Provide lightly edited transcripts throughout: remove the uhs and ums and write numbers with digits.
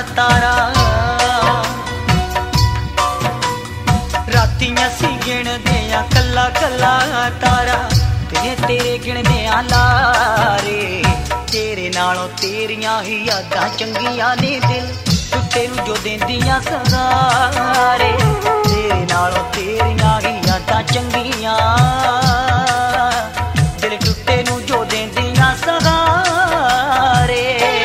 तारा राती असी गिणदे आ कला कला तारा तेरे गिणदे आ लारे तेरे नालों तेरियां ही यादां चंगियां ने दिल टुटे नूं जो देंदियां सहारे तेरे नालों तेरियां ही यादां चंगियां दिल टुटे नूं जो देंदियां सहारे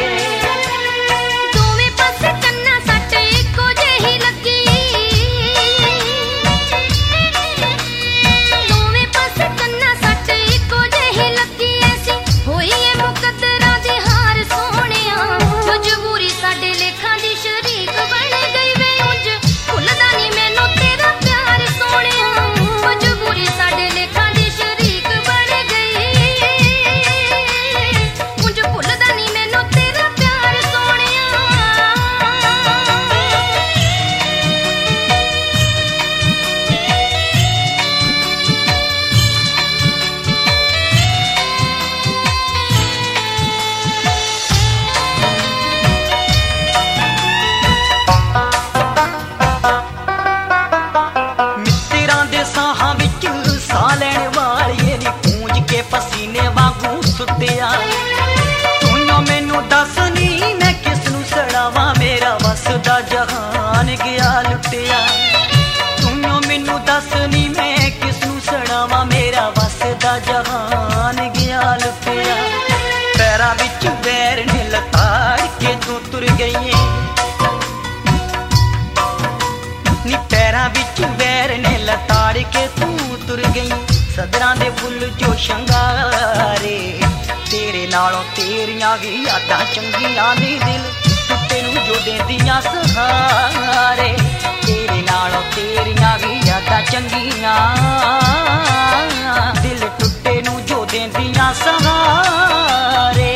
पसीने वांगू सुत्तिया तूं मैनू दस नी मैं किस नू सड़ावा मेरा वसदा जहान गया लुटिया तूं मैनू दस नी मैं किस नू सड़ावा मेरा वसदा जहान गया लुटिया पैरां विच वैर ने लताड़ के तू तुर गई नी पैरां विच वैर ने लताड़ के तू तुर गई सदरां दे फुल जो शंगारे तेरे नालों तेरियां भी यादां चंगियां ने दिल टुटे नूं जो देंदियां सहारे तेरे नालों तेरियां भी यादां चंगियां दिल टुटे नूं जो देंदियां सहारे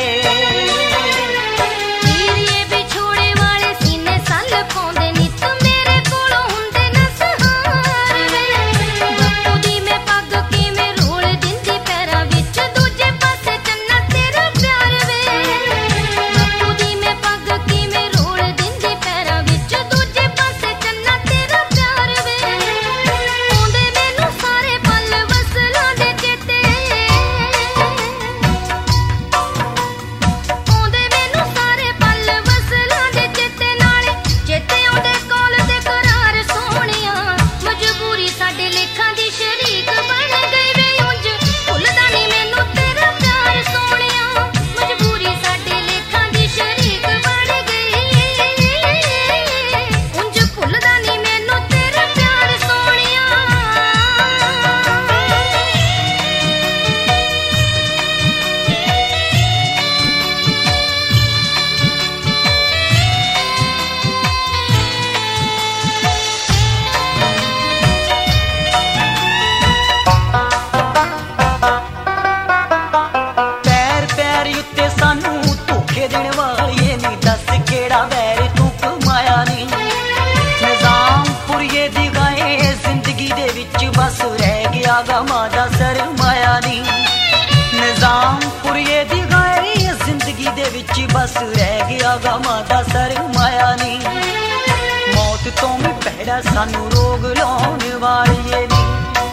बस रह गया गमादा सरमाया नी निजामपुर दी गाए जिंदगी दे विच बस रह गया गमादा सरमाया नी मौत तो भी भैड़ा सानू रोग लाउण वाली नी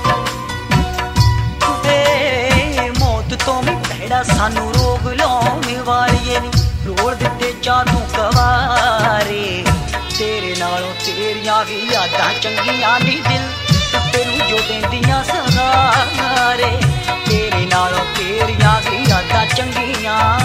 मौत तो भी भैड़ा सानू रोग लाउण वाली नी रोड़ दिते जादू कवारे तेरे नालों तेरियां भी यादां चंगियां नी दिल तेनू जो देंदियां सहारे तेरे नालों तेरियां भी यादां चंगियां